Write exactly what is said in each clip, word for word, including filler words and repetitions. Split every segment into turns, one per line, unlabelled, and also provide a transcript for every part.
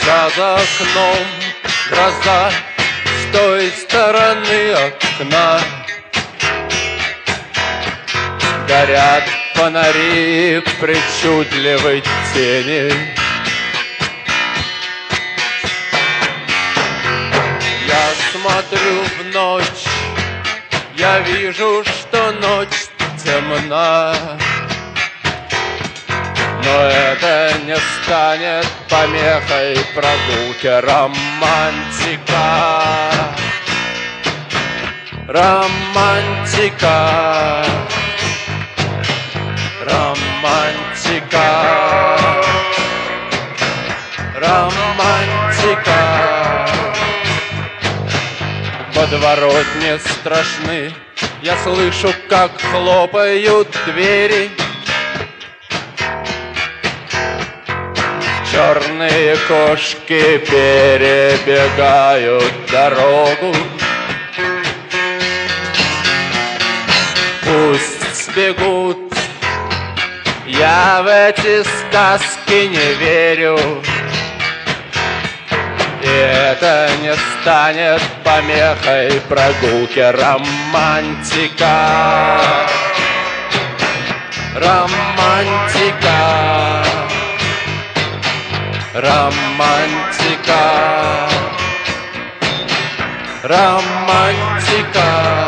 когда за окном гроза с той стороны окна. Горят фонари причудливой тени. Я смотрю в ночь, я вижу, что ночь темна. Но это не станет помехой прогулки романтика. Романтика. Романтика. Романтика. Подворотни страшны, я слышу, как хлопают двери. Черные кошки перебегают дорогу. Пусть сбегут, я в эти сказки не верю. И это не станет помехой прогулки романтика. Романтика. Романтика. Романтика.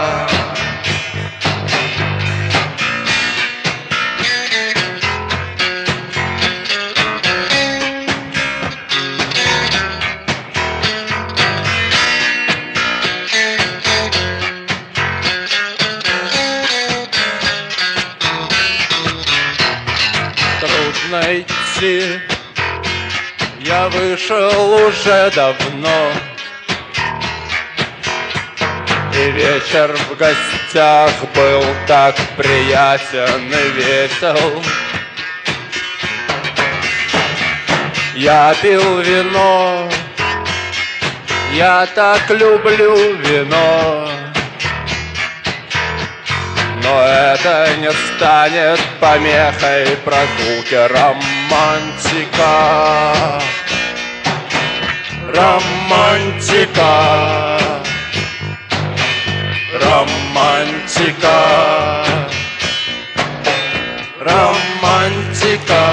Трудно идти, я вышел уже давно, и вечер в гостях был так приятен и весел. Я пил вино, я так люблю вино. Но это не станет помехой прогулки романтика. Романтика. Романтика. Романтика.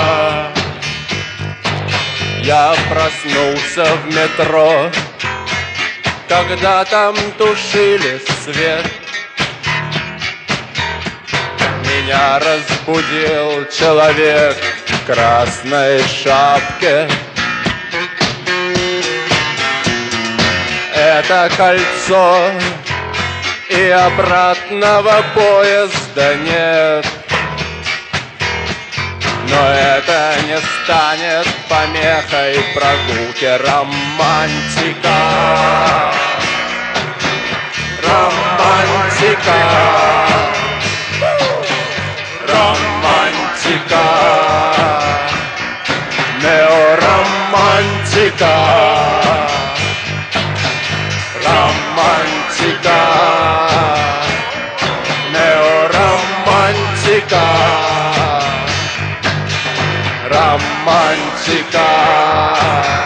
Я проснулся в метро, когда там тушили свет. Меня разбудил человек в красной шапке. Это кольцо, и обратного поезда нет. Но это не станет помехой прогулки романтика. Романтика. Романтика. Неоромантика. Романтика. Неоромантика. Романтика.